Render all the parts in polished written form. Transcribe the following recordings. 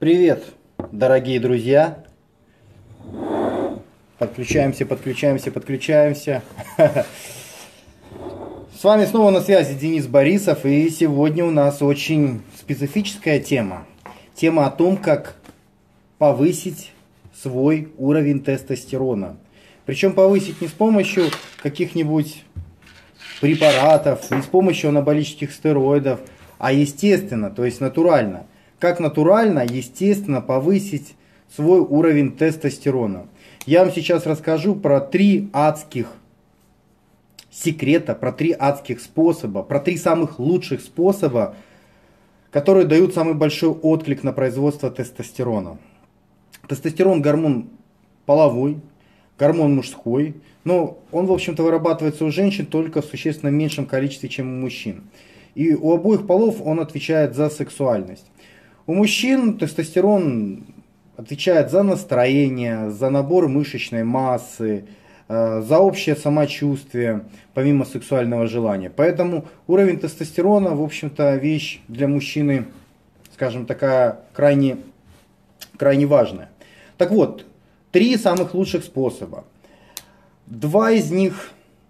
Привет, дорогие друзья! Подключаемся, подключаемся, подключаемся. С вами снова на связи Денис Борисов, и сегодня у нас очень специфическая тема. Тема о том, как повысить свой уровень тестостерона. Причем повысить не с помощью каких-нибудь препаратов, не с помощью анаболических стероидов, а естественно, то есть натурально. Как натурально, естественно, повысить свой уровень тестостерона. Я вам сейчас расскажу про 3 адских секрета, про 3 адских способа, про 3 самых лучших способа, которые дают самый большой отклик на производство тестостерона. Тестостерон гормон половой, гормон мужской, но он, в общем-то, вырабатывается у женщин только в существенно меньшем количестве, чем у мужчин. И у обоих полов он отвечает за сексуальность. У мужчин тестостерон отвечает за настроение, за набор мышечной массы, за общее самочувствие, помимо сексуального желания. Поэтому уровень тестостерона, в общем-то, вещь для мужчины, скажем, такая крайне важная. Так вот, 3 самых лучших способа. Два из них,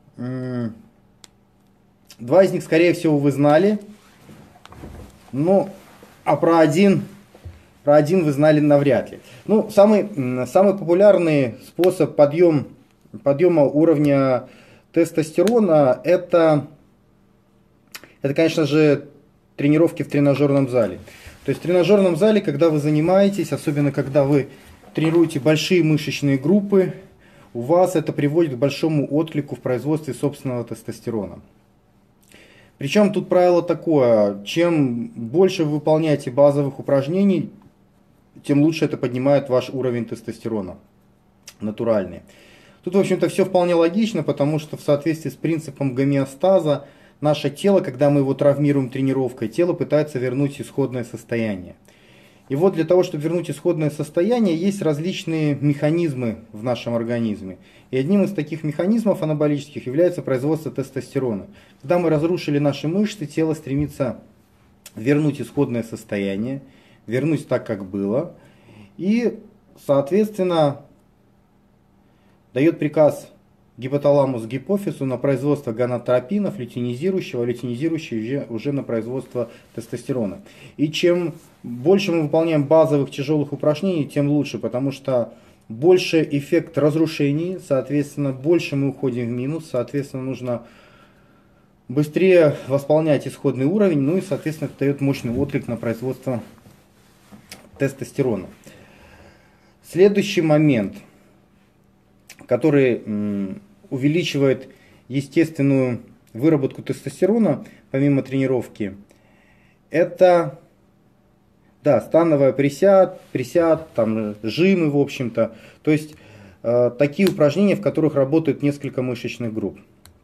скорее всего, вы знали, но про один вы знали навряд ли. Ну, самый популярный способ подъема уровня тестостерона это, конечно же, тренировки в тренажерном зале. То есть в тренажерном зале, когда вы занимаетесь, особенно когда вы тренируете большие мышечные группы, у вас это приводит к большому отклику в производстве собственного тестостерона. Причем тут правило такое: чем больше вы выполняете базовых упражнений, тем лучше это поднимает ваш уровень тестостерона натуральный. Тут, в общем-то, все вполне логично, потому что в соответствии с принципом гомеостаза наше тело, когда мы его травмируем тренировкой, тело пытается вернуть исходное состояние. И вот для того, чтобы вернуть исходное состояние, есть различные механизмы в нашем организме. И одним из таких механизмов анаболических является производство тестостерона. Когда мы разрушили наши мышцы, тело стремится вернуть исходное состояние, вернуть так, как было. И, соответственно, дает приказ гипоталамус гипофизу на производство гонадотропинов, лютeinизирующего уже на производство тестостерона. И чем больше мы выполняем базовых тяжелых упражнений, тем лучше, потому что больше эффект разрушений, соответственно, больше мы уходим в минус, соответственно, нужно быстрее восполнять исходный уровень, ну и, соответственно, это дает мощный отклик на производство тестостерона. Следующий момент, который увеличивает естественную выработку тестостерона, помимо тренировки, это становая присяд, там, жимы, в общем-то. То есть такие упражнения, в которых работают несколько мышечных групп.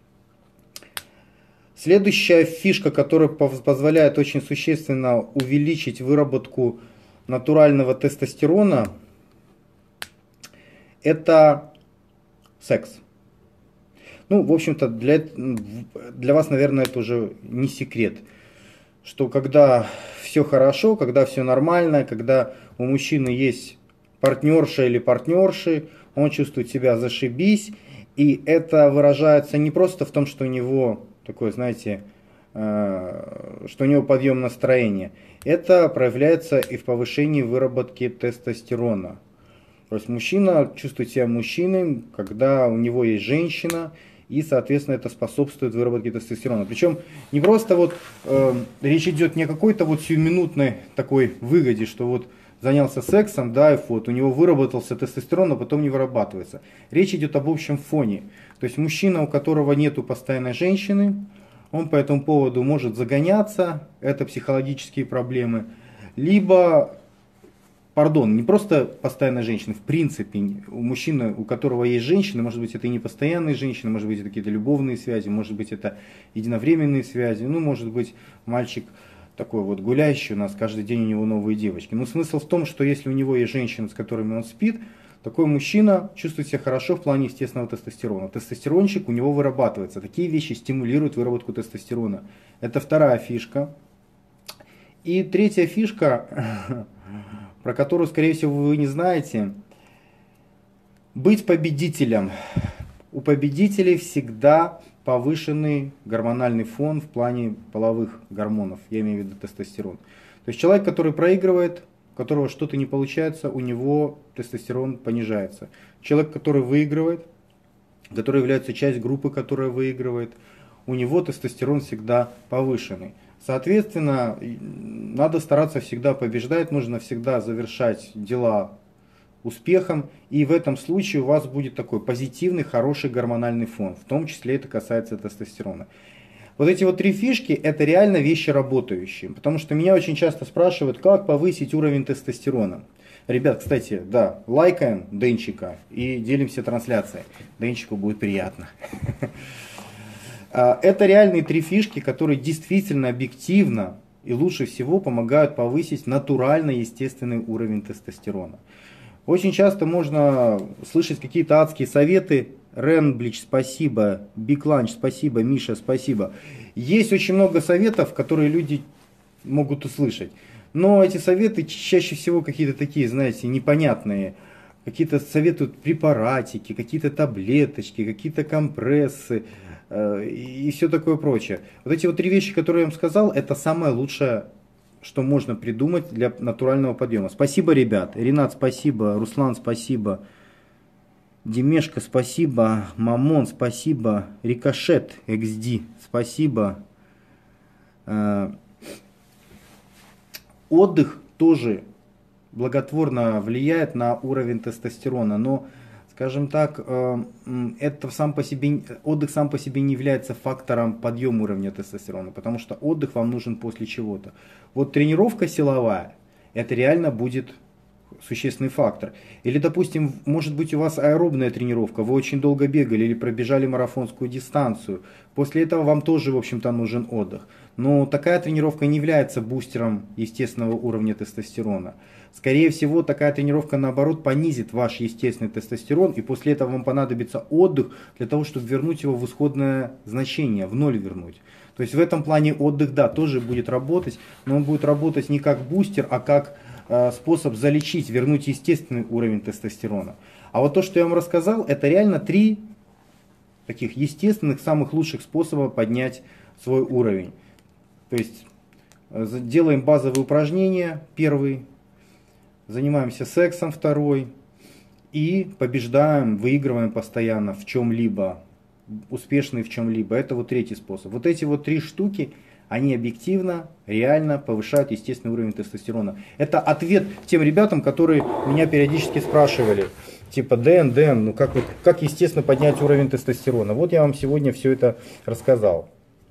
Следующая фишка, которая позволяет очень существенно увеличить выработку натурального тестостерона, это секс. Ну, в общем-то, для вас, наверное, это уже не секрет, что когда все хорошо, когда все нормально, когда у мужчины есть партнерша или партнерши, он чувствует себя зашибись, и это выражается не просто в том, что у него такое, знаете, что у него подъем настроения, это проявляется и в повышении выработки тестостерона. То есть мужчина чувствует себя мужчиной, когда у него есть женщина, и, соответственно, это способствует выработке тестостерона. Причем не просто речь идет не о какой-то сиюминутной такой выгоде, что занялся сексом, да, и у него выработался тестостерон, но потом не вырабатывается. Речь идет об общем фоне. То есть мужчина, у которого нету постоянной женщины, он по этому поводу может загоняться, это психологические проблемы, либо... не просто постоянная женщина, в принципе, у мужчины, у которого есть женщина, может быть, это и не постоянные женщины, может быть, это какие-то любовные связи, может быть, это единовременные связи, может быть, мальчик такой гуляющий у нас, каждый день у него новые девочки. Но смысл в том, что если у него есть женщина, с которыми он спит, такой мужчина чувствует себя хорошо в плане естественного тестостерона. Тестостерончик у него вырабатывается. Такие вещи стимулируют выработку тестостерона. Это вторая фишка. И третья фишка, про которую, скорее всего, вы не знаете. Быть победителем. У победителей всегда повышенный гормональный фон в плане половых гормонов, я имею в виду тестостерон. То есть человек, который проигрывает, у которого что-то не получается, у него тестостерон понижается. Человек, который выигрывает, который является частью группы, которая выигрывает, у него тестостерон всегда повышенный. Соответственно, надо стараться всегда побеждать, нужно всегда завершать дела успехом, и в этом случае у вас будет такой позитивный, хороший гормональный фон, в том числе это касается тестостерона. Вот эти вот три фишки, это реально вещи работающие, потому что меня очень часто спрашивают, как повысить уровень тестостерона. Ребят, кстати, да, лайкаем Денчика и делимся трансляцией, Денчику будет приятно. Это реальные три фишки, которые действительно объективно и лучше всего помогают повысить натурально естественный уровень тестостерона. Очень часто можно слышать какие-то адские советы. Ренблич, спасибо. Big Lunch, спасибо. Миша, спасибо. Есть очень много советов, которые люди могут услышать. Но эти советы чаще всего какие-то такие, знаете, непонятные. Какие-то советуют препаратики, какие-то таблеточки, какие-то компрессы и все такое прочее. Вот эти вот три вещи, которые я вам сказал, это самое лучшее, что можно придумать для натурального подъема. Спасибо, ребят. Ренат, спасибо. Руслан, спасибо. Демешка, спасибо. Мамон, спасибо. Рикошет, XD, спасибо. Отдых тоже благотворно влияет на уровень тестостерона, но, скажем так, это отдых сам по себе не является фактором подъема уровня тестостерона, потому что отдых вам нужен после чего-то. Вот тренировка силовая, это реально будет существенный фактор. Или, допустим, может быть у вас аэробная тренировка, вы очень долго бегали или пробежали марафонскую дистанцию. После этого вам тоже, в общем-то, нужен отдых. Но такая тренировка не является бустером естественного уровня тестостерона. Скорее всего, такая тренировка, наоборот, понизит ваш естественный тестостерон, и после этого вам понадобится отдых для того, чтобы вернуть его в исходное значение, в ноль вернуть. То есть в этом плане отдых, да, тоже будет работать, но он будет работать не как бустер, а как способ залечить, вернуть естественный уровень тестостерона. А вот то, что я вам рассказал, это реально три таких естественных, самых лучших способа поднять свой уровень. То есть делаем базовые упражнения, первый, занимаемся сексом, второй, и побеждаем, выигрываем постоянно в чем-либо, успешны в чем-либо. Это вот третий способ. Вот эти вот три штуки, они объективно, реально повышают естественный уровень тестостерона. Это ответ тем ребятам, которые меня периодически спрашивали. Типа, Дэн, ну как естественно поднять уровень тестостерона? Вот я вам сегодня все это рассказал.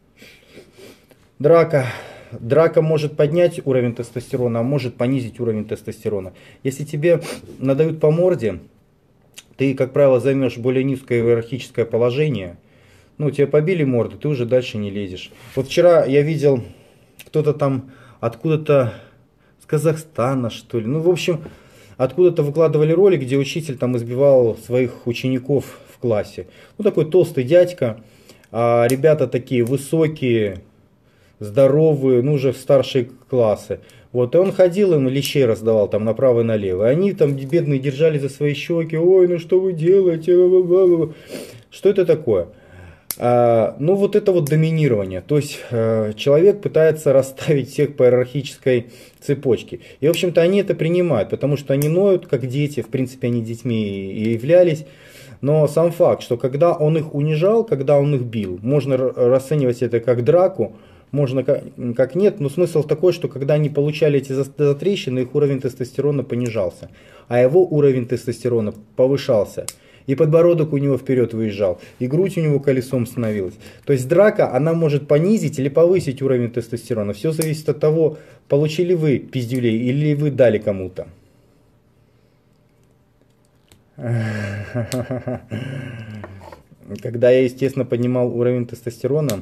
Драка. Драка может поднять уровень тестостерона, а может понизить уровень тестостерона. Если тебе надают по морде, ты, как правило, займешь более низкое иерархическое положение. Ну, тебя побили морду, ты уже дальше не лезешь. Вот вчера я видел, кто-то там откуда-то с Казахстана, что ли. Ну, в общем, откуда-то выкладывали ролик, где учитель там избивал своих учеников в классе. Ну, такой толстый дядька, а ребята такие высокие, здоровые, ну, уже в старшие классы. Вот, и он ходил, им лещей раздавал там направо и налево. И они там, бедные, держали за свои щеки. Ой, ну что вы делаете? Что это такое? Ну, вот это вот доминирование. То есть, человек пытается расставить всех по иерархической цепочке. И, в общем-то, они это принимают, потому что они ноют, как дети. В принципе, они детьми и являлись. Но сам факт, что когда он их унижал, когда он их бил, можно расценивать это как драку, можно как нет, но смысл такой, что когда они получали эти затрещины, их уровень тестостерона понижался, а его уровень тестостерона повышался. И подбородок у него вперед выезжал, и грудь у него колесом становилась. То есть драка, она может понизить или повысить уровень тестостерона. Все зависит от того, получили вы пиздюлей или вы дали кому-то. Когда я, естественно, поднимал уровень тестостерона,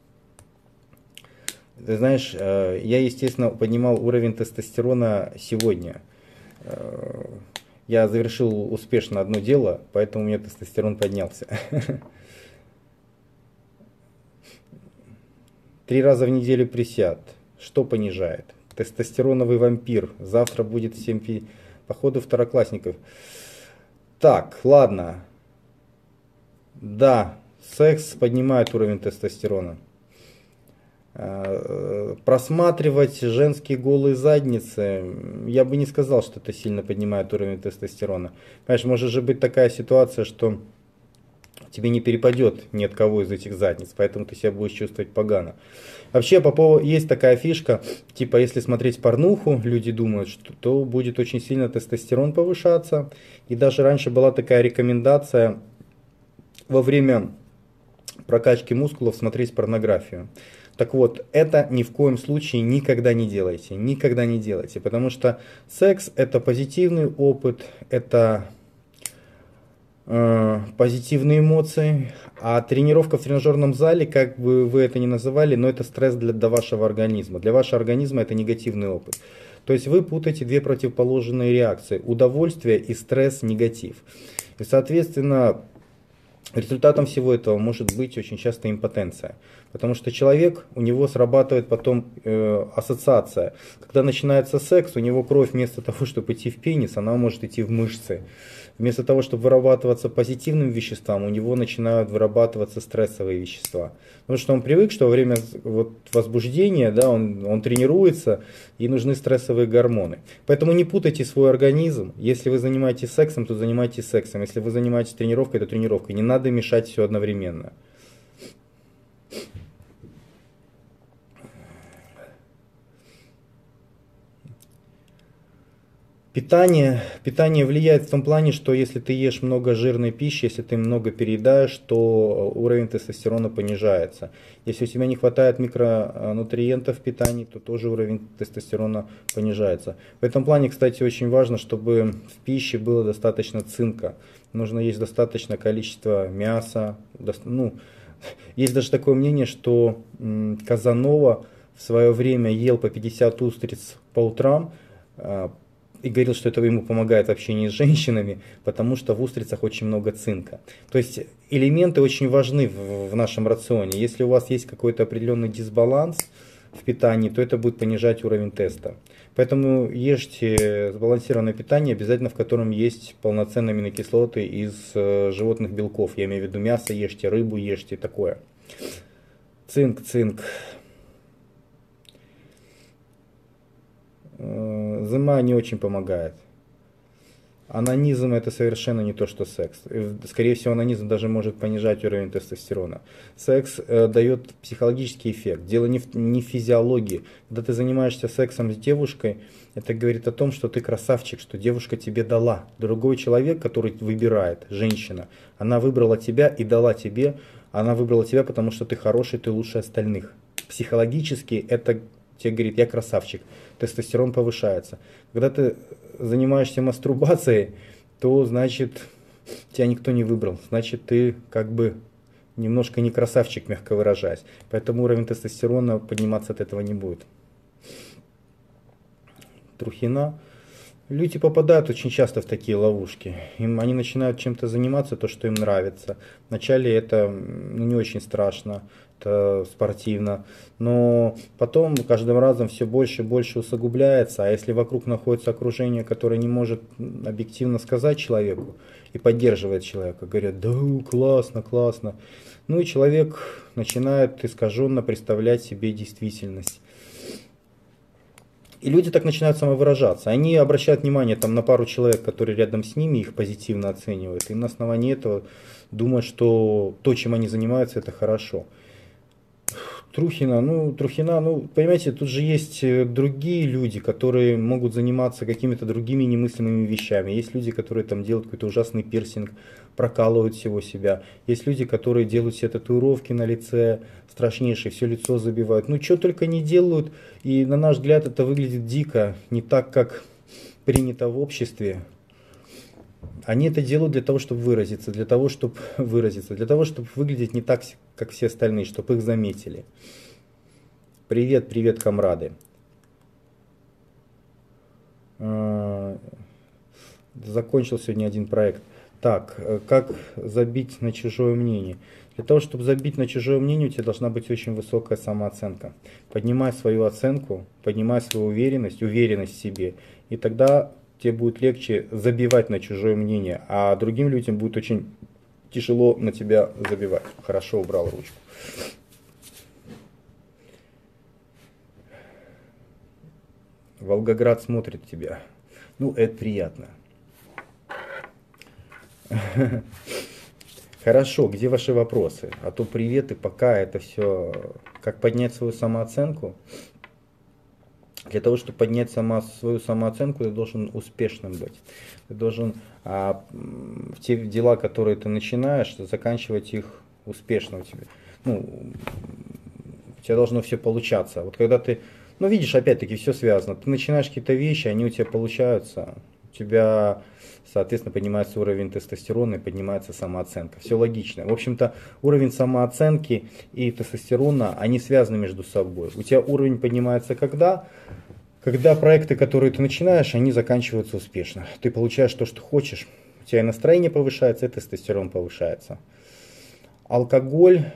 ты знаешь, я, естественно, поднимал уровень тестостерона сегодня. Я завершил успешно одно дело, поэтому у меня тестостерон поднялся. 3 раза в неделю присяд. Что понижает? Тестостероновый вампир. Завтра будет 7 походу второклассников. Так, ладно. Да, секс поднимает уровень тестостерона. Просматривать женские голые задницы, я бы не сказал, что это сильно поднимает уровень тестостерона. Понимаешь, может же быть такая ситуация, что тебе не перепадет ни от кого из этих задниц, поэтому ты себя будешь чувствовать погано. Вообще, по поводу, есть такая фишка, типа, если смотреть порнуху, люди думают, что то будет очень сильно тестостерон повышаться. И даже раньше была такая рекомендация во время прокачки мускулов смотреть порнографию. Так вот, это ни в коем случае никогда не делайте. Никогда не делайте. Потому что секс это позитивный опыт, это позитивные эмоции. А тренировка в тренажерном зале, как бы вы это ни называли, но это стресс для вашего организма. Для вашего организма это негативный опыт. То есть вы путаете две противоположные реакции. Удовольствие и стресс, негатив. И соответственно, результатом всего этого может быть очень часто импотенция. Потому что человек, у него срабатывает потом ассоциация. Когда начинается секс, у него кровь вместо того, чтобы идти в пенис, она может идти в мышцы. Вместо того, чтобы вырабатываться позитивным веществам, у него начинают вырабатываться стрессовые вещества. Потому что он привык, что во время возбуждения, да, он тренируется и нужны стрессовые гормоны. Поэтому не путайте свой организм. Если вы занимаетесь сексом, то занимайтесь сексом. Если вы занимаетесь тренировкой, то тренировкой. Не надо мешать все одновременно. Питание влияет в том плане, что если ты ешь много жирной пищи, если ты много переедаешь, то уровень тестостерона понижается. Если у тебя не хватает микронутриентов в питании, то тоже уровень тестостерона понижается. В этом плане, кстати, очень важно, чтобы в пище было достаточно цинка. Нужно есть достаточное количество мяса. Есть даже такое мнение, что Казанова в свое время ел по 50 устриц по утрам, и говорил, что это ему помогает в общении с женщинами, потому что в устрицах очень много цинка. То есть элементы очень важны в нашем рационе. Если у вас есть какой-то определенный дисбаланс в питании, то это будет понижать уровень теста. Поэтому ешьте сбалансированное питание, обязательно в котором есть полноценные аминокислоты из животных белков. Я имею в виду мясо ешьте, рыбу ешьте, такое. Цинк. Зима не очень помогает. Анонизм это совершенно не то, что секс. Скорее всего, анонизм даже может понижать уровень тестостерона. Секс дает психологический эффект. Дело не в физиологии. Когда ты занимаешься сексом с девушкой, это говорит о том, что ты красавчик, что девушка тебе дала. Другой человек, который выбирает, женщина, она выбрала тебя и дала тебе. Она выбрала тебя, потому что ты хороший, ты лучше остальных. Психологически это тебе говорит, я красавчик, тестостерон повышается. Когда ты занимаешься мастурбацией, то значит тебя никто не выбрал, значит ты как бы немножко не красавчик, мягко выражаясь. Поэтому уровень тестостерона подниматься от этого не будет. Трухина. Люди попадают очень часто в такие ловушки. Они начинают чем-то заниматься, то, что им нравится. Вначале это не очень страшно, это спортивно. Но потом каждым разом все больше и больше усугубляется. А если вокруг находится окружение, которое не может объективно сказать человеку и поддерживает человека, говорят, да, классно, классно. Ну и человек начинает искаженно представлять себе действительность. И люди так начинают самовыражаться. Они обращают внимание там, на пару человек, которые рядом с ними, их позитивно оценивают. И на основании этого думают, что то, чем они занимаются, это хорошо. Трухина, понимаете, тут же есть другие люди, которые могут заниматься какими-то другими немыслимыми вещами. Есть люди, которые там делают какой-то ужасный пирсинг, прокалывают всего себя. Есть люди, которые делают себе татуировки на лице, страшнейшие, все лицо забивают. Ну, что только не делают, и на наш взгляд это выглядит дико, не так, как принято в обществе. Они это делают для того, чтобы выразиться, для того, чтобы выглядеть не так, как все остальные, чтобы их заметили. Привет, привет, комрады. Закончил сегодня один проект. Так, как забить на чужое мнение? Для того, чтобы забить на чужое мнение, у тебя должна быть очень высокая самооценка. Поднимай свою оценку, поднимай свою уверенность в себе, и тогда тебе будет легче забивать на чужое мнение, а другим людям будет очень тяжело на тебя забивать. Хорошо, убрал ручку. Волгоград смотрит тебя. Ну, это приятно. Хорошо, где ваши вопросы? А то приветы, пока это все. Как поднять свою самооценку? Для того, чтобы поднять свою самооценку, ты должен успешным быть. Ты должен в те дела, которые ты начинаешь, заканчивать их успешно у тебя. Ну, у тебя должно все получаться. Вот когда ты, ну видишь, опять-таки все связано. Ты начинаешь какие-то вещи, они у тебя получаются. У тебя, соответственно, поднимается уровень тестостерона и поднимается самооценка. Все логично. В общем-то, уровень самооценки и тестостерона, они связаны между собой. У тебя уровень поднимается когда проекты, которые ты начинаешь, они заканчиваются успешно. Ты получаешь то, что хочешь. У тебя и настроение повышается, и тестостерон повышается. Алкоголь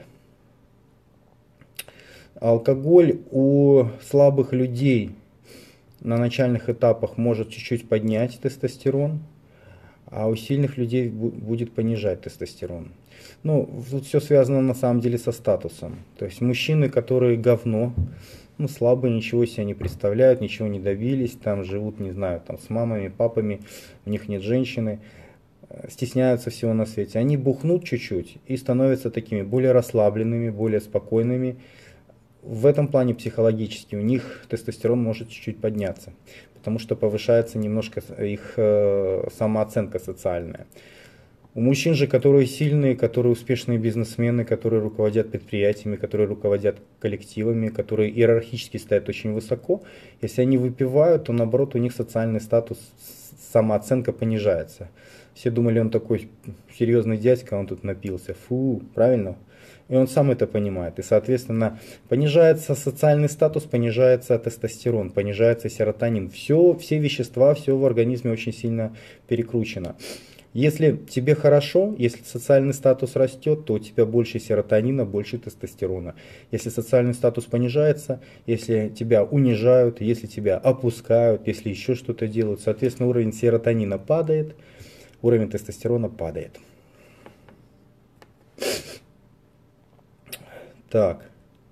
у слабых людей на начальных этапах может чуть-чуть поднять тестостерон, а у сильных людей будет понижать тестостерон. Ну, тут все связано на самом деле со статусом. То есть мужчины, которые говно, ну, слабые, ничего себе не представляют, ничего не добились, там живут, не знаю, там с мамами, папами, у них нет женщины, стесняются всего на свете. Они бухнут чуть-чуть и становятся такими более расслабленными, более спокойными. В этом плане психологически у них тестостерон может чуть-чуть подняться, потому что повышается немножко их самооценка социальная. У мужчин же, которые сильные, которые успешные бизнесмены, которые руководят предприятиями, которые руководят коллективами, которые иерархически стоят очень высоко, если они выпивают, то наоборот у них социальный статус, самооценка понижается. Все думали, он такой серьезный дядька, он тут напился. Фу, правильно? И он сам это понимает. И, соответственно, понижается социальный статус, понижается тестостерон, понижается серотонин. Все вещества, все в организме очень сильно перекручено. Если тебе хорошо, если социальный статус растет, то у тебя больше серотонина, больше тестостерона. Если социальный статус понижается, если тебя унижают, если тебя опускают, если еще что-то делают, соответственно, уровень серотонина падает, уровень тестостерона падает. Так,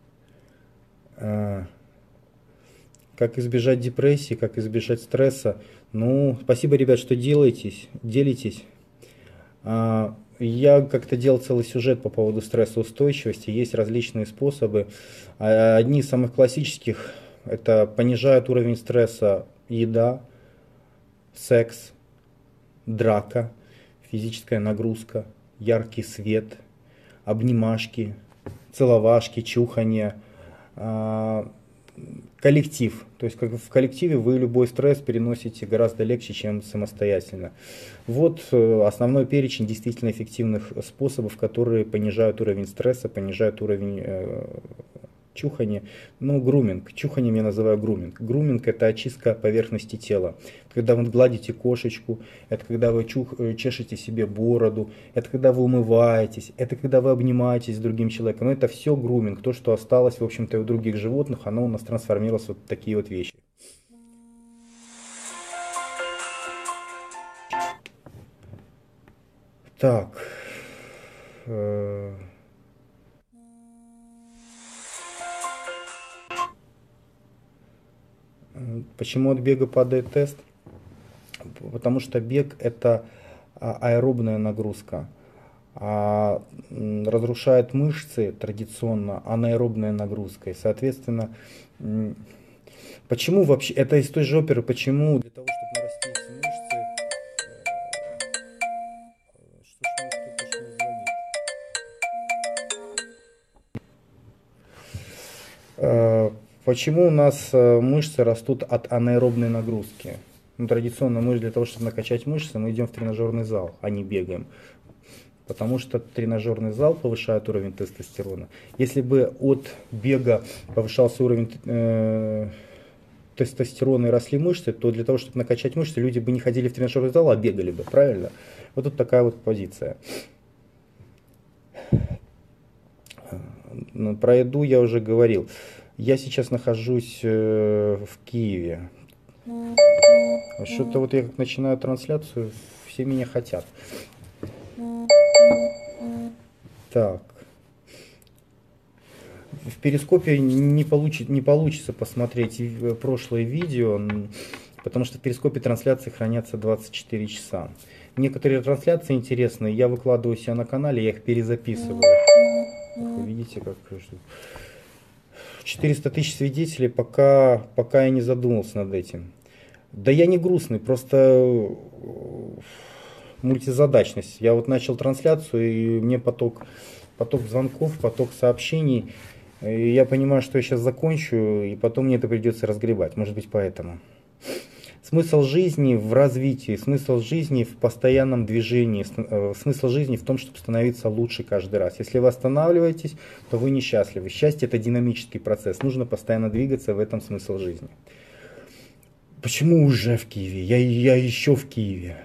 как избежать депрессии, как избежать стресса? Ну, спасибо, ребят, что делитесь. Я как-то делал целый сюжет по поводу стрессоустойчивости. Есть различные способы. Одни из самых классических – это понижает уровень стресса еда, секс, драка, физическая нагрузка, яркий свет, обнимашки, целовашки, чуханье, коллектив. То есть как в коллективе вы любой стресс переносите гораздо легче, чем самостоятельно. Вот основной перечень действительно эффективных способов, которые понижают уровень стресса, понижают уровень чухания. Ну, груминг. Чуханием я называю груминг. Груминг – это очистка поверхности тела. Когда вы гладите кошечку, это когда вы чешете себе бороду, это когда вы умываетесь, это когда вы обнимаетесь с другим человеком. Это все груминг. То, что осталось, в общем-то, у других животных, оно у нас трансформировалось в вот такие вот вещи. Так. Почему от бега падает тест? Потому что бег – это аэробная нагрузка. Разрушает мышцы традиционно анаэробная нагрузка. И, соответственно, почему вообще, это из той же оперы, почему для того, чтобы нарастить мышцы, что ж мне кто-то звонит? Почему у нас мышцы растут от анаэробной нагрузки? Ну, традиционно мы для того, чтобы накачать мышцы, мы идем в тренажерный зал, а не бегаем. Потому что тренажерный зал повышает уровень тестостерона. Если бы от бега повышался уровень тестостерона и росли мышцы, то для того, чтобы накачать мышцы, люди бы не ходили в тренажерный зал, а бегали бы, правильно? Вот тут такая вот позиция. Про еду я уже говорил. Я сейчас нахожусь в Киеве. Что-то вот я как начинаю трансляцию, все меня хотят. Так. В перископе не получится посмотреть прошлое видео, потому что в перископе трансляции хранятся 24 часа. Некоторые трансляции интересные, я выкладываю себя на канале, я их перезаписываю. Вы видите, как 400 тысяч свидетелей, пока я не задумался над этим. Да я не грустный, просто мультизадачность. Я вот начал трансляцию, и мне поток звонков, поток сообщений. И я понимаю, что я сейчас закончу, и потом мне это придется разгребать. Может быть, поэтому. Смысл жизни в развитии, смысл жизни в постоянном движении, смысл жизни в том, чтобы становиться лучше каждый раз. Если вы останавливаетесь, то вы несчастливы. Счастье – это динамический процесс, нужно постоянно двигаться, в этом смысл жизни. Почему уже в Киеве? Я еще в Киеве.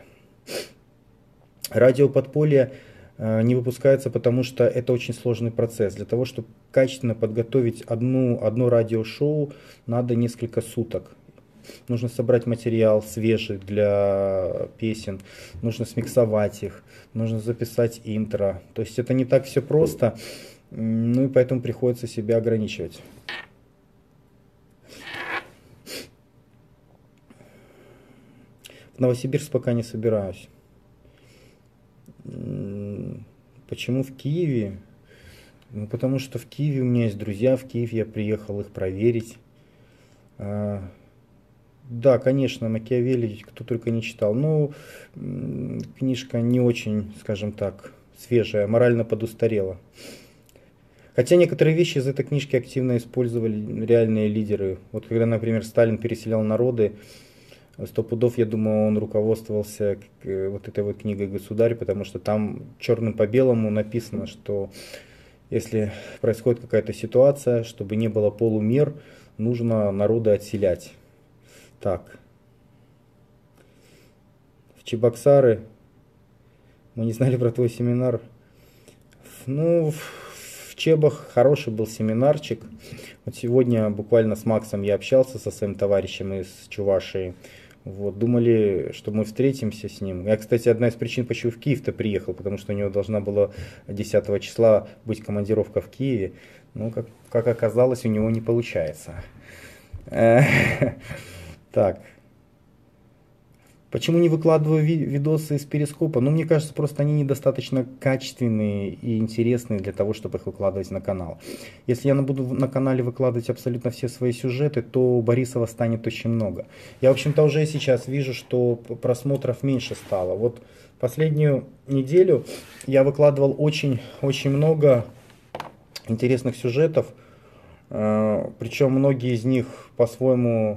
Радио Подполье не выпускается, потому что это очень сложный процесс. Для того, чтобы качественно подготовить одно радиошоу, надо несколько суток. Нужно собрать материал свежий для песен, нужно смиксовать их, нужно записать интро. То есть это не так все просто, ну и поэтому приходится себя ограничивать. В Новосибирск пока не собираюсь. Почему в Киеве? Ну, потому что в Киеве у меня есть друзья, в Киев я приехал их проверить. Да, конечно, Макиавелли, кто только не читал, но книжка не очень, скажем так, свежая, морально подустарела. Хотя некоторые вещи из этой книжки активно использовали реальные лидеры. Вот когда, например, Сталин переселял народы, 100 пудов, я думаю, он руководствовался вот этой вот книгой «Государь», потому что там черным по белому написано, что если происходит какая-то ситуация, чтобы не было полумер, нужно народы отселять. Так. В Чебоксары. Мы не знали про твой семинар. Ну, в Чебах хороший был семинарчик. Вот сегодня буквально с Максом я общался со своим товарищем из Чувашии. Вот, думали, что мы встретимся с ним. Я, кстати, одна из причин, почему в Киев-то приехал, потому что у него должна была 10 числа быть командировка в Киеве. Ну, как оказалось, у него не получается. Так. Почему не выкладываю видосы из перископа? Ну, мне кажется, просто они недостаточно качественные и интересные для того, чтобы их выкладывать на канал. Если я буду на канале выкладывать абсолютно все свои сюжеты, то Борисова станет очень много. Я, в общем-то, уже сейчас вижу, что просмотров меньше стало. Вот последнюю неделю я выкладывал очень много интересных сюжетов. Причем многие из них по-своему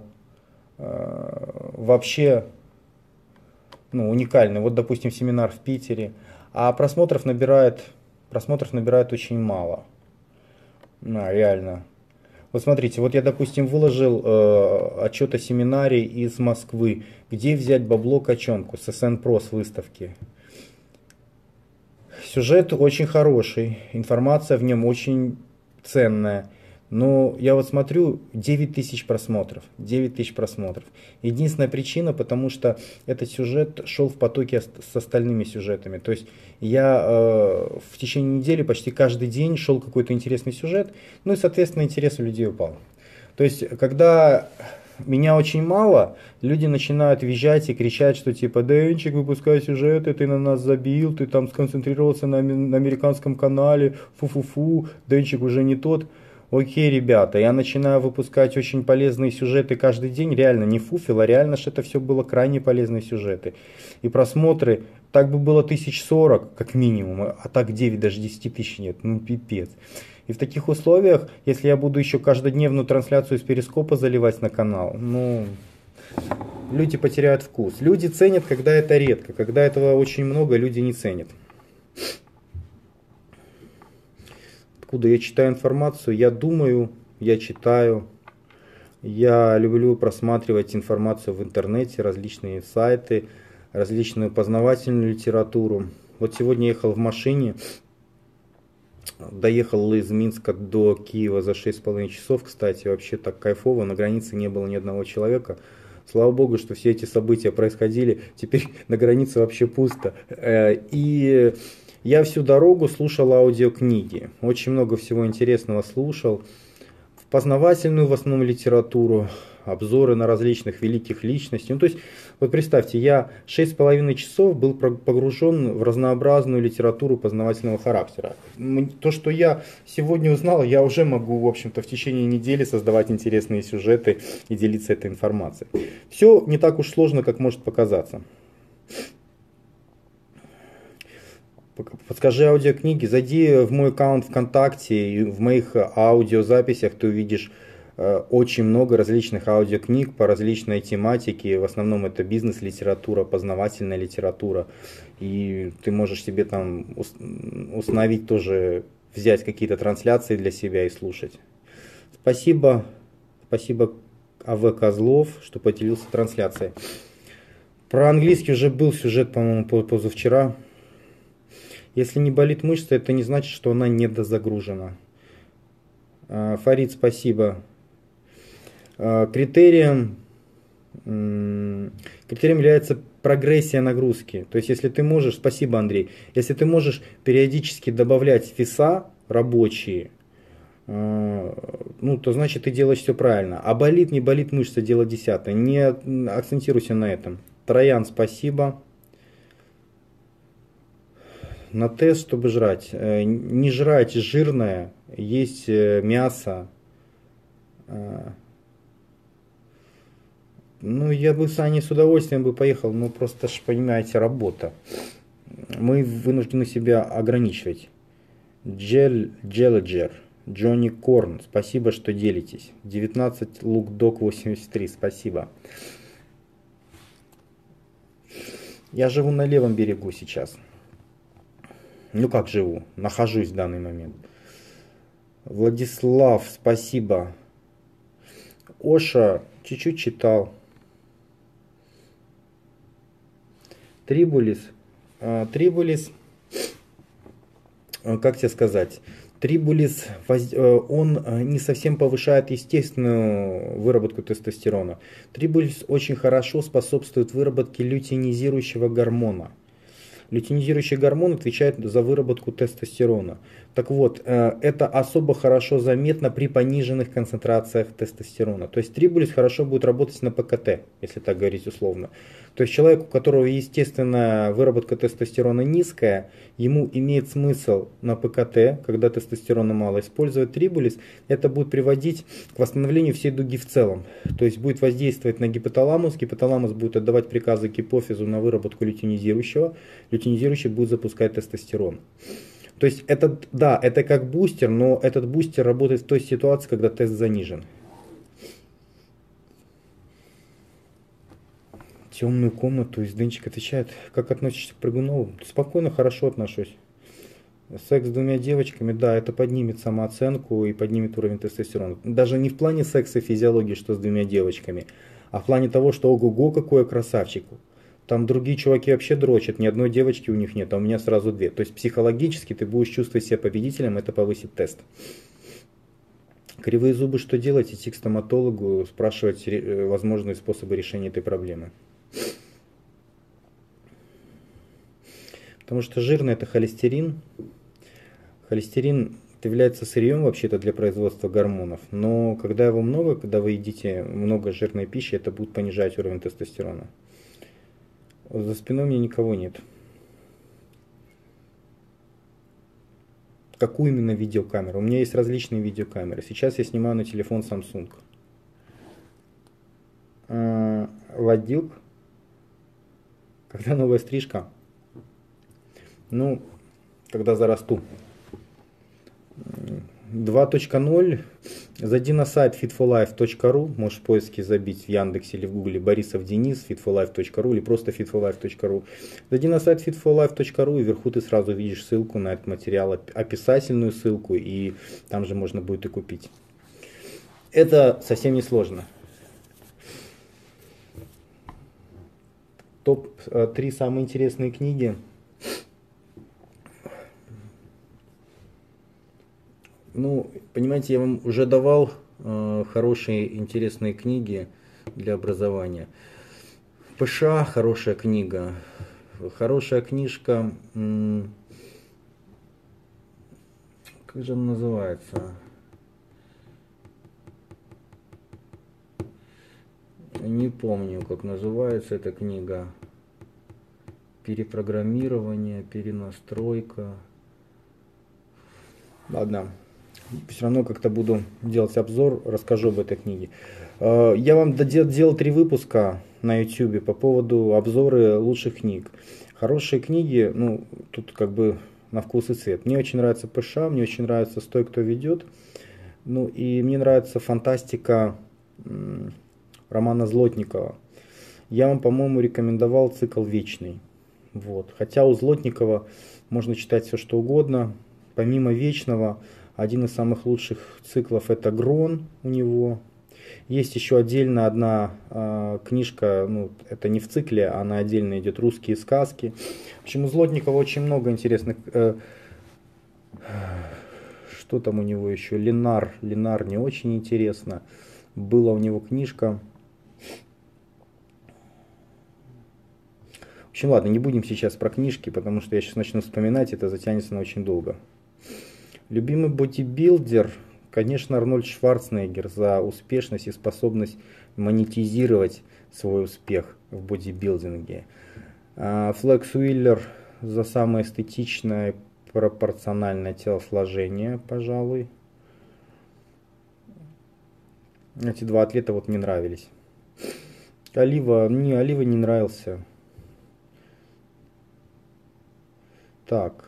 вообще уникальны. Вот, допустим, семинар в Питере. А просмотров набирает очень мало. Реально. Вот смотрите, вот я, допустим, выложил отчет о семинаре из Москвы. Где взять бабло кочонку с СН-Про с выставки. Сюжет очень хороший, информация в нем очень ценная. Но я вот смотрю, 9 тысяч просмотров. 9 тысяч просмотров. Единственная причина, потому что этот сюжет шел в потоке с остальными сюжетами. То есть я в течение недели почти каждый день шел какой-то интересный сюжет. Ну и, соответственно, интерес у людей упал. То есть, когда меня очень мало, люди начинают визжать и кричать, что типа: Денчик, выпускай сюжеты, ты на нас забил, ты там сконцентрировался на американском канале, фу-фу-фу, Денчик уже не тот. Окей, ребята, я начинаю выпускать очень полезные сюжеты каждый день, реально не фуфел, а реально же это все было крайне полезные сюжеты. И просмотры, так бы было 1040 как минимум, а так 9, даже 10 тысяч нет, ну пипец. И в таких условиях, если я буду еще каждодневную трансляцию из перископа заливать на канал, люди потеряют вкус. Люди ценят, когда это редко, когда этого очень много, люди не ценят. Откуда я читаю информацию? Я думаю, я читаю. Я люблю просматривать информацию в интернете, различные сайты, различную познавательную литературу. Вот сегодня ехал в машине, доехал из Минска до Киева за 6,5 часов, кстати, вообще так кайфово, на границе не было ни одного человека. Слава богу, что все эти события происходили, теперь на границе вообще пусто. И я всю дорогу слушал аудиокниги, очень много всего интересного слушал. Познавательную в основном литературу, обзоры на различных великих личностей. Ну, то есть, вот представьте, я 6,5 часов был погружен в разнообразную литературу познавательного характера. То, что я сегодня узнал, я уже могу, в общем-то, в течение недели создавать интересные сюжеты и делиться этой информацией. Все не так уж сложно, как может показаться. Подскажи аудиокниги, зайди в мой аккаунт ВКонтакте, и в моих аудиозаписях ты увидишь очень много различных аудиокниг по различной тематике. В основном это бизнес-литература, познавательная литература. И ты можешь себе там установить тоже, взять какие-то трансляции для себя и слушать. Спасибо АВ Козлов, что поделился трансляцией. Про английский уже был сюжет, по-моему, позавчера. Если не болит мышца, это не значит, что она недозагружена. Фарид, спасибо. Критерием является прогрессия нагрузки. То есть, если ты можешь, спасибо, Андрей, если ты можешь периодически добавлять веса рабочие, ну, то значит ты делаешь все правильно. А болит, не болит мышца, дело десятое. Не акцентируйся на этом. Троян, спасибо. На тест, чтобы жрать. Не жрать жирное, есть мясо. Ну, я бы с Аней с удовольствием бы поехал, но просто, ж, понимаете, работа. Мы вынуждены себя ограничивать. Джелледжер, Джонни Корн, спасибо, что делитесь. 19 Лукдок 83, спасибо. Я живу на левом берегу сейчас. Ну как живу? Нахожусь в данный момент. Владислав, спасибо. Оша, чуть-чуть читал. Трибулис. Трибулис, как тебе сказать? Трибулис, он не совсем повышает естественную выработку тестостерона. Трибулис очень хорошо способствует выработке лютеинизирующего гормона. Лютеинизирующий гормон отвечает за выработку тестостерона. Так вот, это особо хорошо заметно при пониженных концентрациях тестостерона. То есть трибулис хорошо будет работать на ПКТ, если так говорить условно. То есть человек, у которого естественная выработка тестостерона низкая, ему имеет смысл на ПКТ, когда тестостерона мало, использовать трибулис. Это будет приводить к восстановлению всей дуги в целом. То есть будет воздействовать на гипоталамус, гипоталамус будет отдавать приказы гипофизу на выработку лютеинизирующего, лютеинизирующий будет запускать тестостерон. То есть это, да, это как бустер, но этот бустер работает в той ситуации, когда тест занижен. Темную комнату из Дынчик отвечает, как относишься к Прыгунову? Спокойно, хорошо отношусь. Секс с двумя девочками, да, это поднимет самооценку и поднимет уровень тестостерона. Даже не в плане секса и физиологии, что с двумя девочками, а в плане того, что ого-го, какой красавчик. Там другие чуваки вообще дрочат, ни одной девочки у них нет, а у меня сразу две. То есть психологически ты будешь чувствовать себя победителем, это повысит тест. Кривые зубы, что делать? Идти к стоматологу, спрашивать возможные способы решения этой проблемы. Потому что жирный это холестерин. Холестерин является сырьем вообще-то для производства гормонов. Но когда его много, когда вы едите много жирной пищи, это будет понижать уровень тестостерона. За спиной у меня никого нет. Какую именно видеокамеру? У меня есть различные видеокамеры. Сейчас я снимаю на телефон Samsung. Ладилк. Когда новая стрижка? Ну, когда зарасту. 2.0. Зайди на сайт fitforlife.ru, можешь в поиске забить в Яндексе или в Гугле Борисов Денис, fitforlife.ru или просто fitforlife.ru. Зайди на сайт fitforlife.ru и вверху ты сразу видишь ссылку на этот материал, описательную ссылку, и там же можно будет и купить. Это совсем не сложно. Топ-3 самые интересные книги. Ну, понимаете, я вам уже давал хорошие, интересные книги для образования. ПШ хорошая книга. Хорошая книжка. Как же она называется? Не помню, как называется эта книга. Перепрограммирование, перенастройка. Ладно, все равно как-то буду делать обзор, расскажу об этой книге. Я вам делал 3 выпуска на YouTube по поводу обзора лучших книг. Хорошие книги, ну, тут как бы на вкус и цвет. Мне очень нравится ПШ, мне очень нравится «Стой, кто ведет». Ну и мне нравится фантастика романа Злотникова. Я вам, по-моему, рекомендовал цикл «Вечный». Вот. Хотя у Злотникова можно читать все, что угодно. Помимо «Вечного», один из самых лучших циклов — это «Грон» у него. Есть еще отдельно одна книжка, ну, это не в цикле, она отдельно идет, «Русские сказки». В общем, у Злотникова очень много интересных... что там у него еще? Ленар не очень интересно. Была у него книжка. В общем, ладно, не будем сейчас про книжки, потому что я сейчас начну вспоминать, это затянется на очень долго. Любимый бодибилдер, конечно, Арнольд Шварценеггер за успешность и способность монетизировать свой успех в бодибилдинге. Флекс Уиллер за самое эстетичное и пропорциональное телосложение, пожалуй. Эти 2 атлета вот мне нравились. Олива не нравился. Так.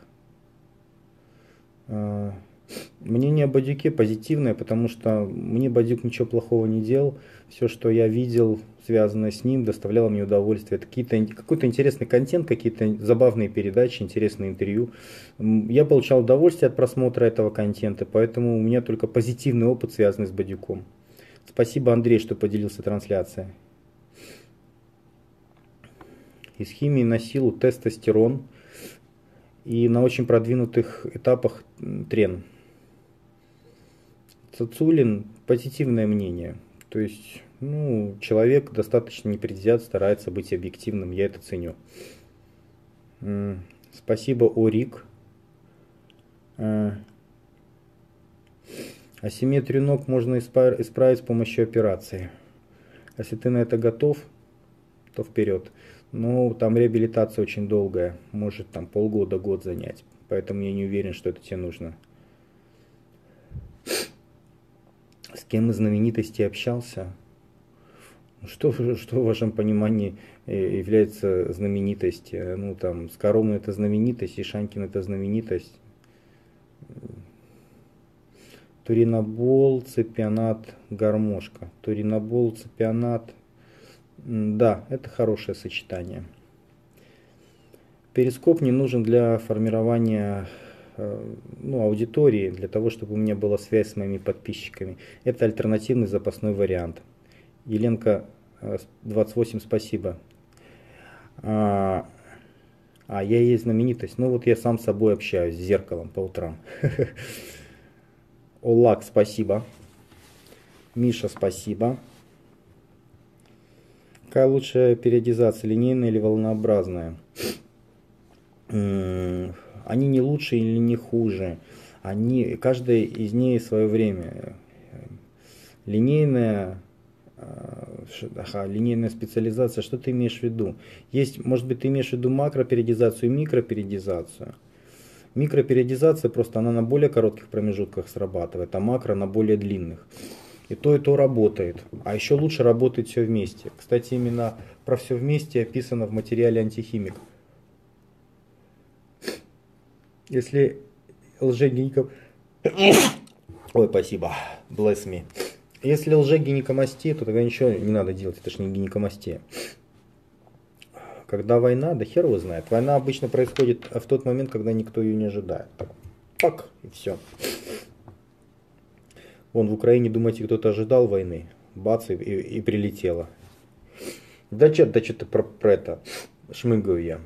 Мнение о Бадюке позитивное, потому что мне Бадюк ничего плохого не делал. Все, что я видел, связанное с ним, доставляло мне удовольствие. Это какой-то интересный контент, какие-то забавные передачи, интересные интервью. Я получал удовольствие от просмотра этого контента, поэтому у меня только позитивный опыт, связанный с Бадюком. Спасибо, Андрей, что поделился трансляцией. Из химии на силу тестостерон. И на очень продвинутых этапах трен. Цацулин позитивное мнение. То есть, ну, человек достаточно непредвзят, старается быть объективным, я это ценю. Спасибо, Орик. Асимметрию ног можно исправить с помощью операции. Если ты на это готов, то вперед. Но там реабилитация очень долгая, может там полгода-год занять. Поэтому я не уверен, что это тебе нужно. С кем из знаменитостей общался? Что в вашем понимании является знаменитость? Ну там Скоромный — это знаменитость, Ишанькин — это знаменитость. Туринобол, цепионат, гармошка. Туринобол, цепионат. Да, это хорошее сочетание. Перископ не нужен для формирования аудитории, для того, чтобы у меня была связь с моими подписчиками. Это альтернативный запасной вариант. Еленка, 28, спасибо. Я есть знаменитость. Ну вот я сам с собой общаюсь, с зеркалом по утрам. Олак, спасибо. Миша, спасибо. Какая лучшая периодизация, линейная или волнообразная? Они не лучше или не хуже. Каждая из них в свое время. Линейная специализация, что ты имеешь в виду? Может быть, ты имеешь в виду макропериодизацию и микропериодизацию. Микропериодизация просто она на более коротких промежутках срабатывает, а макро на более длинных. И то работает. А еще лучше работает все вместе. Кстати, именно про все вместе описано в материале «Антихимик». Если лжегинеком... Ой, спасибо. Bless me. Если лжегинекомастия, то тогда ничего не надо делать. Это же не гинекомастия. Когда война, да хер его знает. Война обычно происходит в тот момент, когда никто ее не ожидает. Так, и все. Вон в Украине, думаете, кто-то ожидал войны? Бац, и прилетело. Да что ты про это? Шмыгаю я.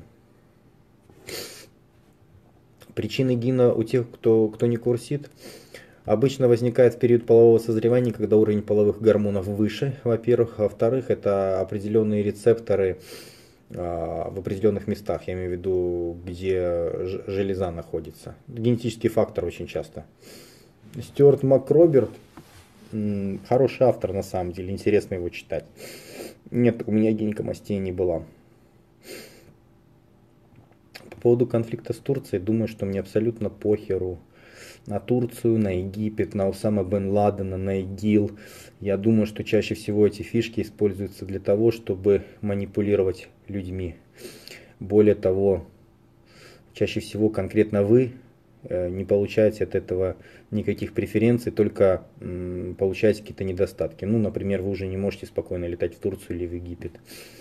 Причины гина у тех, кто не курсит, обычно возникает в период полового созревания, когда уровень половых гормонов выше, во-первых. А во-вторых, это определенные рецепторы в определенных местах, я имею в виду, где железа находится. Генетический фактор очень часто. Стюарт МакРоберт, хороший автор на самом деле, интересно его читать. Нет, у меня гинекомастия не была. По поводу конфликта с Турцией, думаю, что мне абсолютно похеру на Турцию, на Египет, на Усама бен Ладена, на ИГИЛ. Я думаю, что чаще всего эти фишки используются для того, чтобы манипулировать людьми. Более того, чаще всего конкретно вы не получаете от этого никаких преференций, только получаете какие-то недостатки. Ну, например, вы уже не можете спокойно летать в Турцию или в Египет.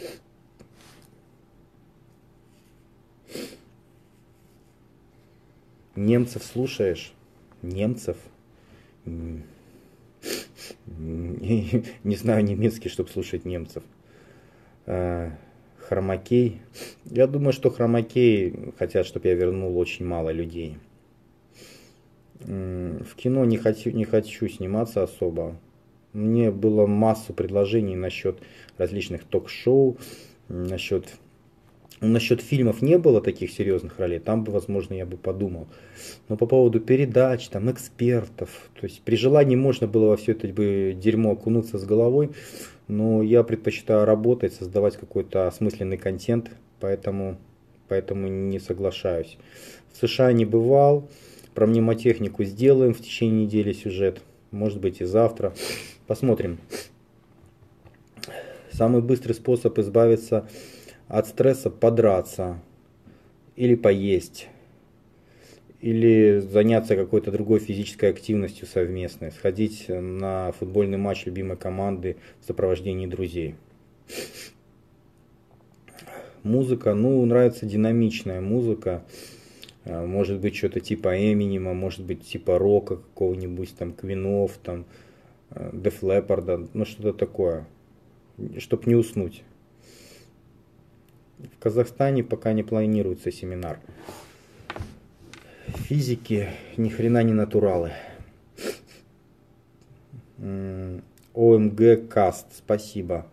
Немцев слушаешь? Немцев? Не знаю немецкий, чтобы слушать немцев. Хромакей. Я думаю, что Хромакей хотят, чтобы я вернул очень мало людей. В кино не хочу сниматься особо. Мне было массу предложений насчет различных ток-шоу, насчет фильмов не было таких серьезных ролей, там бы, возможно, я бы подумал. Но по поводу передач, там, экспертов, то есть при желании можно было во все это дерьмо окунуться с головой, но я предпочитаю работать, создавать какой-то осмысленный контент, поэтому не соглашаюсь. В США не бывал, про мнемотехнику сделаем в течение недели сюжет, может быть и завтра, посмотрим. Самый быстрый способ избавиться от стресса — подраться, или поесть, или заняться какой-то другой физической активностью совместной, сходить на футбольный матч любимой команды в сопровождении друзей. Музыка, нравится динамичная музыка, может быть что-то типа Эминема, может быть типа рока какого-нибудь, там, Квинов, там, Def Leppard, что-то такое, чтобы не уснуть. В Казахстане пока не планируется семинар. Физики ни хрена не натуралы. ОМГ Каст, спасибо.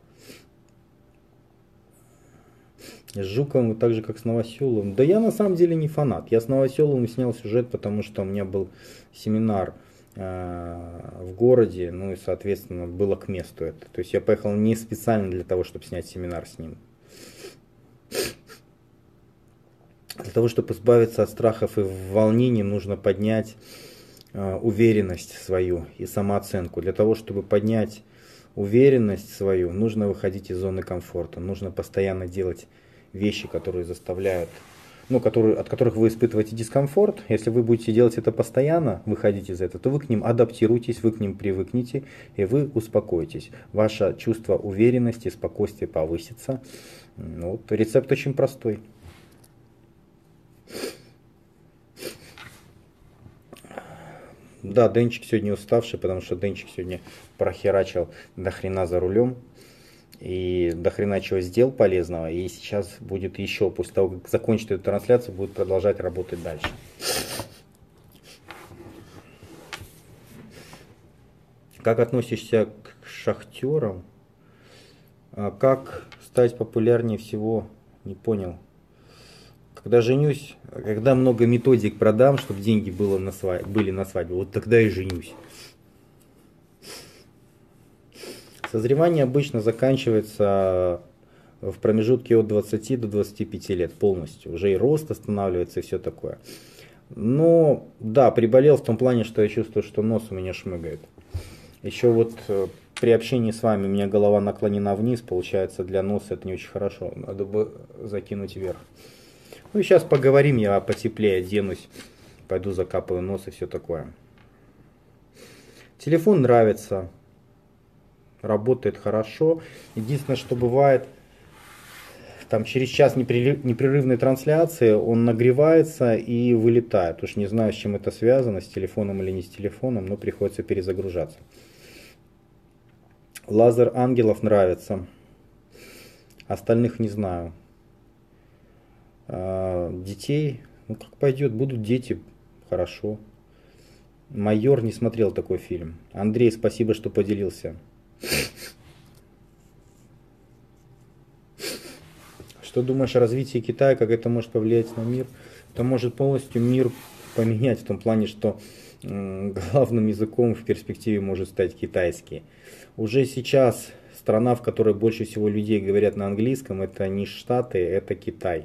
С Жуковым так же, как с Новоселовым. Да я на самом деле не фанат. Я с Новоселовым снял сюжет, потому что у меня был семинар в городе, и, соответственно, было к месту это. То есть я поехал не специально для того, чтобы снять семинар с ним. Для того, чтобы избавиться от страхов и волнений, нужно поднять уверенность свою и самооценку. Для того, чтобы поднять уверенность свою, нужно выходить из зоны комфорта. Нужно постоянно делать вещи, которые заставляют, от которых вы испытываете дискомфорт. Если вы будете делать это постоянно, выходить из этого, то вы к ним адаптируетесь, вы к ним привыкнете, и вы успокоитесь. Ваше чувство уверенности, спокойствия повысится. Рецепт очень простой. Да, Денчик сегодня уставший, потому что Денчик сегодня прохерачил до хрена за рулем. И до хрена чего сделал полезного. И сейчас будет еще, после того, как закончит эту трансляцию, будет продолжать работать дальше. Как относишься к шахтерам? Как стать популярнее всего? Не понял. Когда женюсь, когда много методик продам, чтобы деньги были на свадьбе, вот тогда и женюсь. Созревание обычно заканчивается в промежутке от 20 до 25 лет полностью. Уже и рост останавливается, и все такое. Но да, приболел в том плане, что я чувствую, что нос у меня шмыгает. Еще при общении с вами у меня голова наклонена вниз, получается, для носа это не очень хорошо. Надо бы закинуть вверх. И сейчас поговорим, я потеплее оденусь, пойду закапаю нос и все такое. Телефон нравится, работает хорошо. Единственное, что бывает, там через час непрерывной трансляции он нагревается и вылетает. Уж не знаю, с чем это связано, с телефоном или не с телефоном, но приходится перезагружаться. Лазер ангелов нравится, остальных не знаю. детей, ну как пойдет, будут дети, хорошо. Майор не смотрел такой фильм. Андрей, спасибо, что поделился. Что думаешь о развитии Китая, как это может повлиять на мир? Это может полностью мир поменять в том плане, что главным языком в перспективе может стать китайский. Уже сейчас страна, в которой больше всего людей говорят на английском, это не Штаты, это Китай.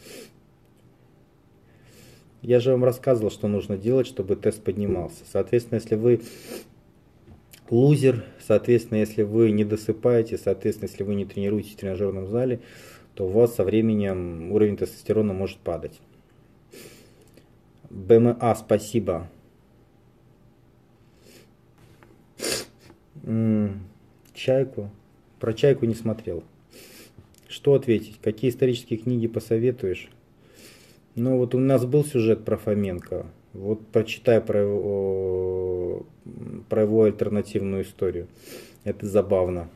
Я же вам рассказывал, что нужно делать, чтобы тест поднимался. Соответственно, если вы лузер, соответственно, если вы не досыпаете, соответственно, если вы не тренируетесь в тренажерном зале, то у вас со временем уровень тестостерона может падать. БМА, спасибо. Чайку. Про чайку не смотрел. Что ответить? Какие исторические книги посоветуешь? Ну вот у нас был сюжет про Фоменко. Вот прочитай про его альтернативную историю. Это забавно.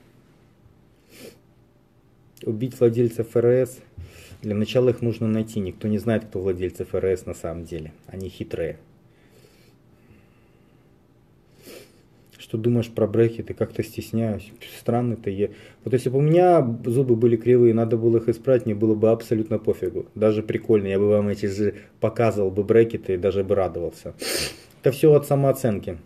Убить владельцев ФРС. Для начала их нужно найти. Никто не знает, кто владельцы ФРС на самом деле. Они хитрые. Что думаешь про брекеты? Как-то стесняюсь. Странно ты. Вот если бы у меня зубы были кривые, надо было их исправить, мне было бы абсолютно пофигу. Даже прикольно. Я бы вам эти же показывал бы брекеты и даже бы радовался. Это все от самооценки.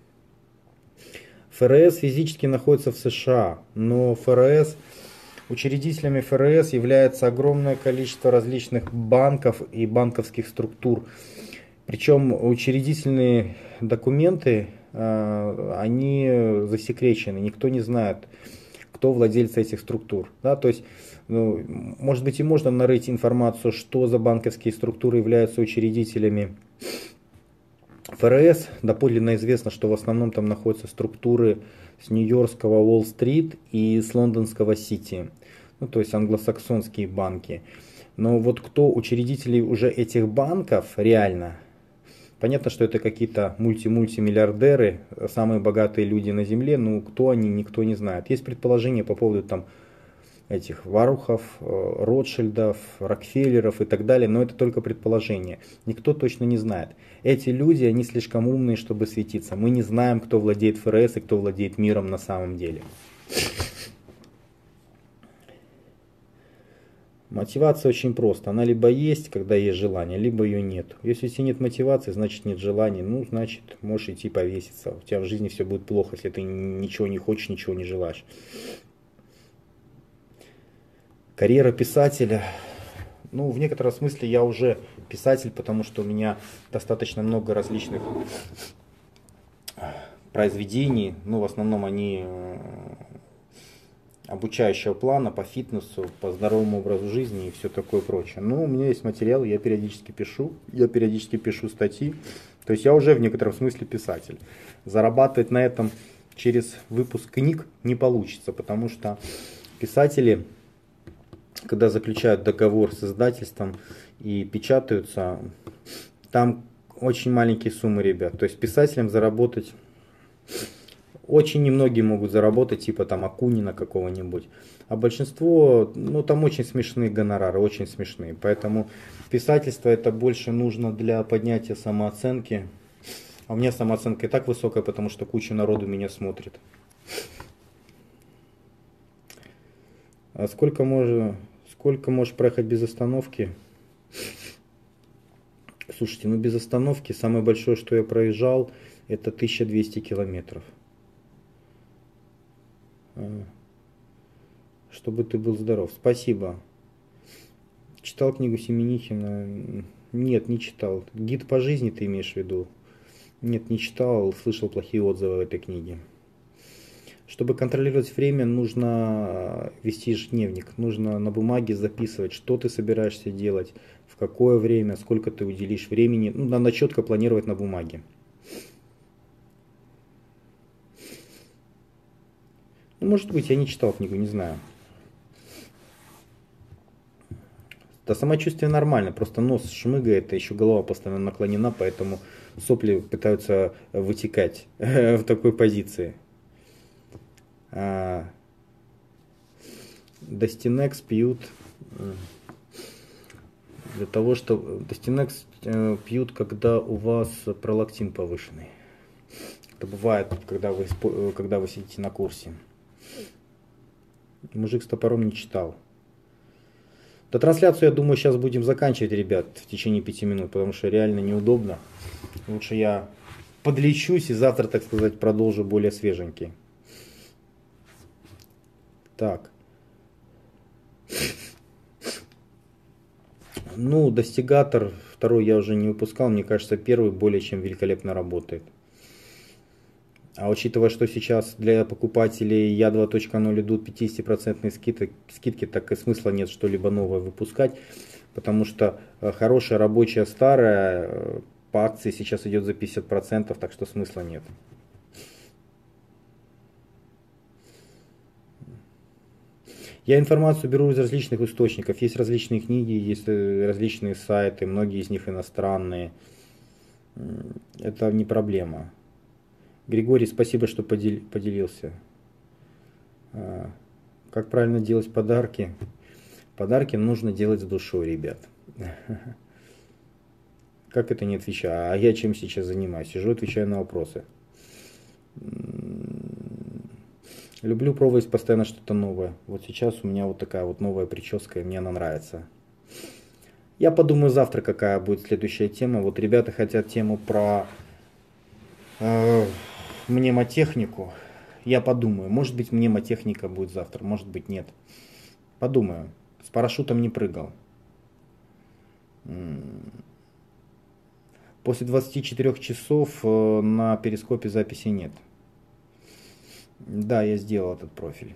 ФРС физически находится в США, но учредителями ФРС является огромное количество различных банков и банковских структур. Причем учредительные документы, они засекречены, никто не знает, кто владельцы этих структур. Да? То есть, может быть, и можно нарыть информацию, что за банковские структуры являются учредителями ФРС. Доподлинно известно, что в основном там находятся структуры с нью-йоркского Уолл-стрит и с лондонского Сити, то есть англосаксонские банки. Но вот кто учредители уже этих банков реально? Понятно, что это какие-то мультимиллиардеры, самые богатые люди на земле, но кто они, никто не знает. Есть предположения по поводу там этих Варухов, Ротшильдов, Рокфеллеров и так далее, но это только предположение. Никто точно не знает. Эти люди, они слишком умные, чтобы светиться. Мы не знаем, кто владеет ФРС и кто владеет миром на самом деле. Мотивация очень проста. Она либо есть, когда есть желание, либо ее нет. Если у тебя нет мотивации, значит нет желания. Ну, значит, можешь идти повеситься. У тебя в жизни все будет плохо, если ты ничего не хочешь, ничего не желаешь. Карьера писателя. Ну, в некотором смысле я уже писатель, потому что у меня достаточно много различных произведений. Ну, в основном они обучающего плана по фитнесу, по здоровому образу жизни и все такое прочее. Но у меня есть материал, я периодически пишу статьи. То есть я уже в некотором смысле писатель. Зарабатывать на этом через выпуск книг не получится, потому что писатели, когда заключают договор с издательством и печатаются, там очень маленькие суммы, ребят. То есть писателям заработать... Очень немногие могут заработать, типа там Акунина какого-нибудь. А большинство, ну там очень смешные гонорары, очень смешные. Поэтому писательство это больше нужно для поднятия самооценки. А у меня самооценка и так высокая, потому что куча народу меня смотрит. А сколько можешь проехать без остановки? Слушайте, ну без остановки самое большое, что я проезжал, это 1200 километров. Чтобы ты был здоров. Спасибо. Читал книгу Семенихина? Нет, не читал. Гид по жизни ты имеешь в виду? Нет, не читал, слышал плохие отзывы о этой книге. Чтобы контролировать время, нужно вести ежедневник. Нужно на бумаге записывать, что ты собираешься делать, в какое время, сколько ты уделишь времени. Ну, надо четко планировать на бумаге. Ну, может быть, я не читал книгу, не знаю. Да, самочувствие нормально, просто нос шмыгает, а еще голова постоянно наклонена, поэтому сопли пытаются вытекать в такой позиции. Достинекс пьют. Для того, что Достинекс пьют, когда у вас пролактин повышенный. Это бывает, когда вы сидите на курсе. Мужик с топором не читал. Да, трансляцию, я думаю, сейчас будем заканчивать, ребят, в течение 5 минут, потому что реально неудобно. Лучше я подлечусь и завтра, так сказать, продолжу более свеженький. Так. Ну, достигатор второй я уже не выпускал. Мне кажется, первый более чем великолепно работает. А учитывая, что сейчас для покупателей Я 2.0 идут 50% скидки, так и смысла нет что-либо новое выпускать. Потому что хорошая рабочая старая по акции сейчас идет за 50%, так что смысла нет. Я информацию беру из различных источников. Есть различные книги, есть различные сайты, многие из них иностранные. Это не проблема. Григорий, спасибо, что поделился. Как правильно делать подарки? Подарки нужно делать с душой, ребят. Как это не отвечаю? А я чем сейчас занимаюсь? Сижу, отвечаю на вопросы. Люблю пробовать постоянно что-то новое. Вот сейчас у меня вот такая вот новая прическа, и мне она нравится. Я подумаю завтра, какая будет следующая тема. Вот ребята хотят тему про мнемотехнику. Я подумаю. Может быть, мнемотехника будет завтра, может быть, нет. Подумаю. С парашютом не прыгал. После 24 часов на перископе записи нет. Да, я сделал этот профиль.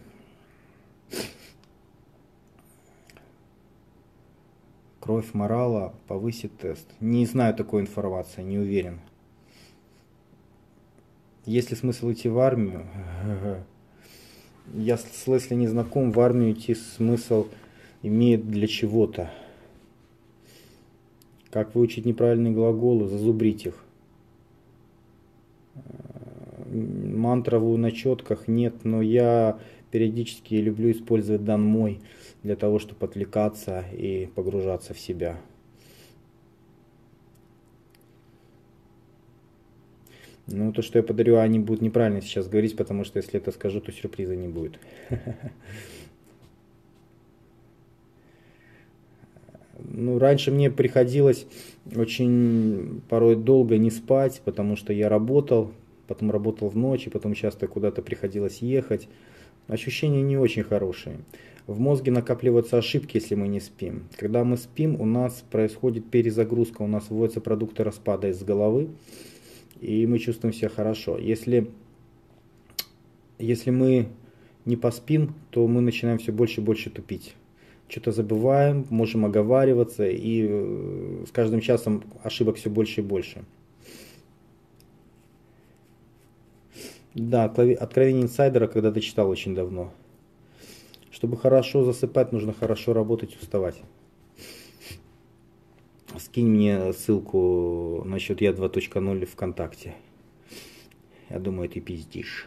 Кровь морала повысит тест. Не знаю такой информации, не уверен. Есть ли смысл идти в армию? Я с Лесли не знаком. В армию идти смысл имеет для чего-то. Как выучить неправильные глаголы? Зазубрить их. Мантровую на четках нет, но я периодически люблю использовать дан мой для того, чтобы отвлекаться и погружаться в себя. Ну, то, что я подарю, они будут неправильно сейчас говорить, потому что если это скажу, то сюрприза не будет. Ну, раньше мне приходилось очень порой долго не спать, потому что я работал, потом работал в ночь, и потом часто куда-то приходилось ехать. Ощущения не очень хорошие. В мозге накапливаются ошибки, если мы не спим. Когда мы спим, у нас происходит перезагрузка, у нас вводятся продукты распада из головы, и мы чувствуем себя хорошо. Если мы не поспим, то мы начинаем все больше и больше тупить. Что-то забываем, можем оговариваться, и с каждым часом ошибок все больше и больше. Да, откровение инсайдера когда-то читал очень давно. Чтобы хорошо засыпать, нужно хорошо работать и уставать. Скинь мне ссылку насчет Я 2.0 ВКонтакте. Я думаю, ты пиздишь.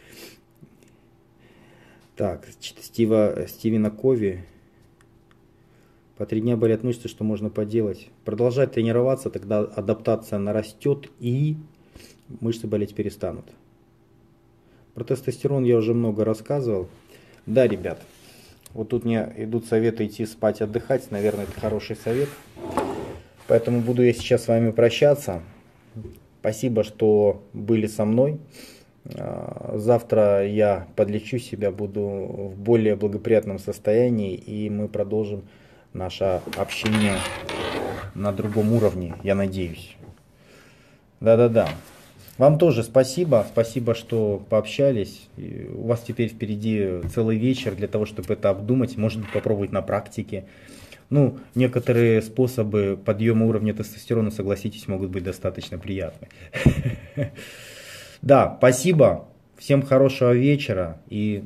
Так, Стивена Кови. По 3 дня болят мышцы, что можно поделать? Продолжать тренироваться, тогда адаптация нарастет и мышцы болеть перестанут. Про тестостерон я уже много рассказывал. Да, ребят, вот тут мне идут советы идти спать, отдыхать. Наверное, это хороший совет. Поэтому буду я сейчас с вами прощаться. Спасибо, что были со мной. Завтра я подлечу себя, буду в более благоприятном состоянии, и мы продолжим наше общение на другом уровне, я надеюсь. Да-да-да. Вам тоже спасибо. Спасибо, что пообщались. И у вас теперь впереди целый вечер для того, чтобы это обдумать. Может быть, попробовать на практике. Ну, некоторые способы подъема уровня тестостерона, согласитесь, могут быть достаточно приятны. Да, спасибо. Всем хорошего вечера и